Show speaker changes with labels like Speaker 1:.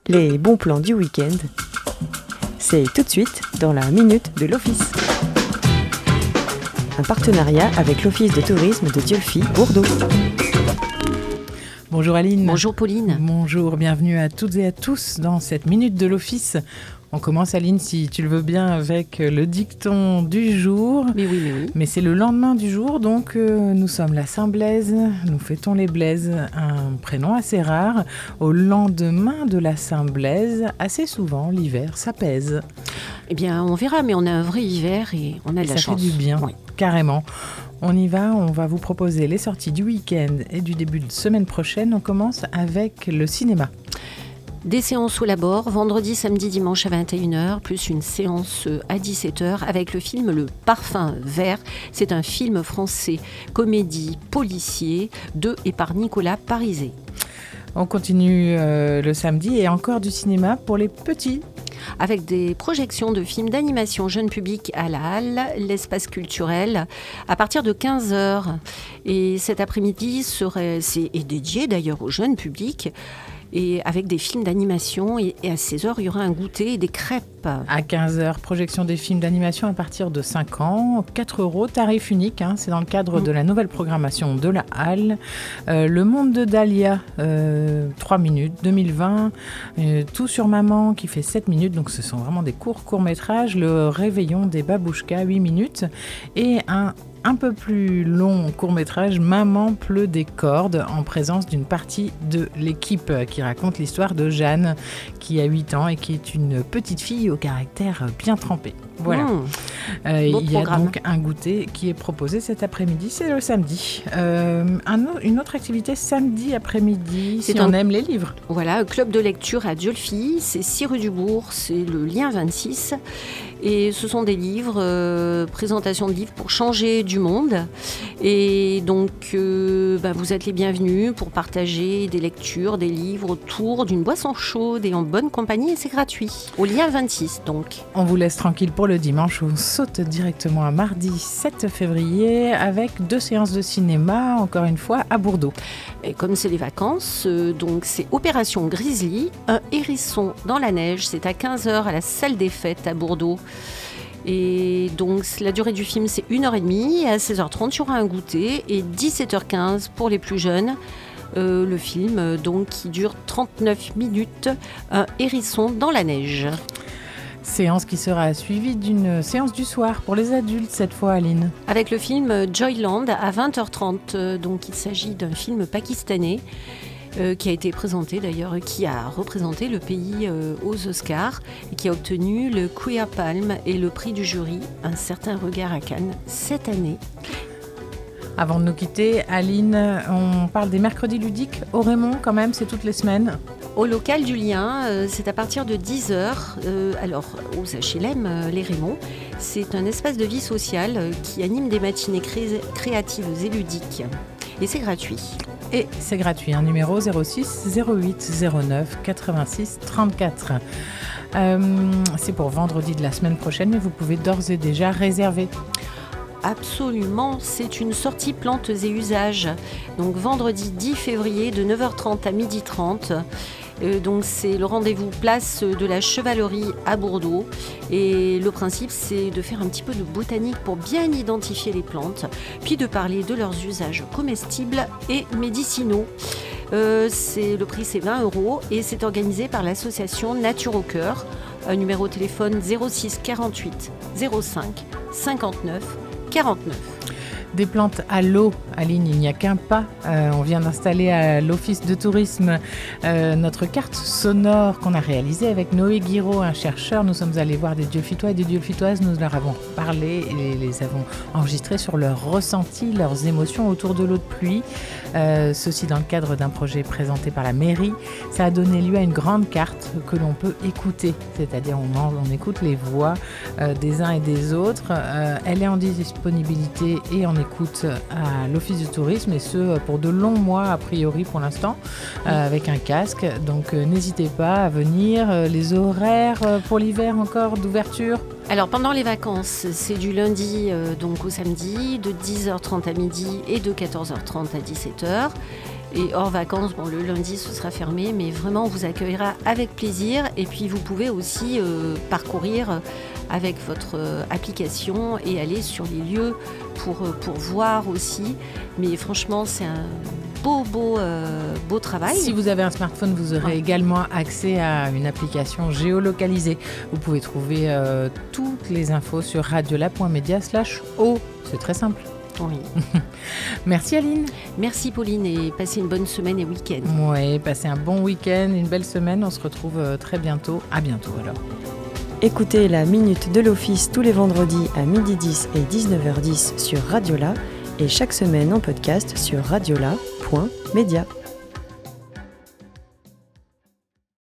Speaker 1: Les bons plans du week-end, c'est tout de suite dans la Minute de l'Office. Un partenariat avec l'Office de tourisme de Dieulefit, Bordeaux.
Speaker 2: Bonjour Aline.
Speaker 3: Bonjour Pauline.
Speaker 2: Bonjour, bienvenue à toutes et à tous dans cette Minute de l'Office. On commence Aline, si tu le veux bien, avec le dicton du jour.
Speaker 3: Mais oui.
Speaker 2: Mais c'est le lendemain du jour, donc nous sommes la Saint-Blaise, nous fêtons les Blaises, un prénom assez rare. Au lendemain de la Saint-Blaise, assez souvent, l'hiver s'apaise.
Speaker 3: Eh bien, on verra, mais on a un vrai hiver et on a de la chance.
Speaker 2: Ça fait du bien,
Speaker 3: oui.
Speaker 2: Carrément. On y va, on va vous proposer les sorties du week-end et du début de semaine prochaine. On commence avec le cinéma.
Speaker 3: Des séances au Labor, vendredi, samedi, dimanche à 21h, plus une séance à 17h avec le film Le Parfum Vert. C'est un film français, comédie, policier, de et par Nicolas Parizet.
Speaker 2: On continue le samedi et encore du cinéma pour les petits.
Speaker 3: Avec des projections de films d'animation jeune public à la Halle, l'espace culturel, à partir de 15h. Et cet après-midi est dédié d'ailleurs au jeune public. Et avec des films d'animation. Et à 16h, il y aura un goûter et des crêpes.
Speaker 2: À 15h, projection des films d'animation à partir de 5 ans. 4 €, tarif unique. C'est dans le cadre de la nouvelle programmation de la Halle. Le monde de Dahlia, 3 minutes, 2020. Tout sur maman, qui fait 7 minutes. Donc ce sont vraiment des courts-métrages. Le réveillon des babouchkas, 8 minutes. Et un peu plus long court-métrage, Maman pleut des cordes, en présence d'une partie de l'équipe qui raconte l'histoire de Jeanne, qui a 8 ans et qui est une petite fille au caractère bien trempé. Voilà. Il y a donc un goûter qui est proposé cet après-midi, c'est le samedi. Une autre activité samedi après-midi, si on aime les livres.
Speaker 3: Voilà, un club de lecture à Dieulefit, c'est 6 rue du Bourg, c'est le lien 26. Et ce sont des livres, présentation de livres pour changer du monde. Et donc, vous êtes les bienvenus pour partager des lectures, des livres autour d'une boisson chaude et en bonne compagnie. Et c'est gratuit, au lien 26 donc.
Speaker 2: On vous laisse tranquille pour le dimanche. On saute directement à mardi 7 février avec 2 séances de cinéma, encore une fois, à Bordeaux.
Speaker 3: Et comme c'est les vacances, donc c'est Opération Grizzly, un hérisson dans la neige. C'est à 15h à la salle des fêtes à Bordeaux. Et donc la durée du film c'est 1h30 et à 16h30 il y aura un goûter et 17h15 pour les plus jeunes. Le film donc qui dure 39 minutes, un hérisson dans la neige.
Speaker 2: Séance qui sera suivie d'une séance du soir pour les adultes cette fois, Aline.
Speaker 3: Avec le film Joyland à 20h30, donc il s'agit d'un film pakistanais qui a été présenté d'ailleurs, qui a représenté le pays aux Oscars et qui a obtenu le Queer Palm et le prix du jury, un certain regard à Cannes cette année.
Speaker 2: Avant de nous quitter, Aline, on parle des mercredis ludiques au Raymond quand même, c'est toutes les semaines.
Speaker 3: Au local du lien, c'est à partir de 10h, alors aux HLM, les Raymond. C'est un espace de vie sociale qui anime des matinées créatives et ludiques. Et c'est gratuit.
Speaker 2: Et c'est gratuit, un numéro 06 08 09 86 34. C'est pour vendredi de la semaine prochaine, mais vous pouvez d'ores et déjà réserver.
Speaker 3: Absolument, c'est une sortie plantes et usages. Donc vendredi 10 février de 9h30 à 12h30. Donc c'est le rendez-vous place de la Chevalerie à Bordeaux. Et le principe c'est de faire un petit peu de botanique pour bien identifier les plantes, puis de parler de leurs usages comestibles et médicinaux. Le prix c'est 20 € et c'est organisé par l'association Nature au Cœur. Un numéro de téléphone 06 48 05 59 49.
Speaker 2: Des plantes à l'eau, Aline, il n'y a qu'un pas. On vient d'installer à l'Office de tourisme notre carte sonore qu'on a réalisée avec Noé Guiraud, un chercheur. Nous sommes allés voir des Dieulefitois et des Dieulefitoises. Nous leur avons parlé et les avons enregistrés sur leurs ressentis, leurs émotions autour de l'eau de pluie. Ceci dans le cadre d'un projet présenté par la mairie. Ça a donné lieu à une grande carte que l'on peut écouter. C'est-à-dire on écoute les voix des uns et des autres. Elle est en disponibilité et en écoute à l'Office du tourisme et ce pour de longs mois a priori pour l'instant avec un casque, donc n'hésitez pas à venir. Les horaires pour l'hiver encore d'ouverture?
Speaker 3: Alors pendant les vacances, c'est du lundi donc au samedi de 10h30 à midi et de 14h30 à 17h. Et hors vacances, le lundi ce sera fermé, mais vraiment on vous accueillera avec plaisir. Et puis vous pouvez aussi parcourir avec votre application et aller sur les lieux pour voir aussi. Mais franchement, c'est un beau travail.
Speaker 2: Si vous avez un smartphone, vous aurez également accès à une application géolocalisée. Vous pouvez trouver toutes les infos sur radiola.media/o. C'est très simple.
Speaker 3: Oui.
Speaker 2: Merci Aline.
Speaker 3: Merci Pauline et passez une bonne semaine et week-end.
Speaker 2: Oui, passez un bon week-end, une belle semaine. On se retrouve très bientôt. À bientôt alors.
Speaker 1: Écoutez la Minute de l'Office tous les vendredis à 12h10 et 19h10 sur Radiola et chaque semaine en podcast sur radiola.media.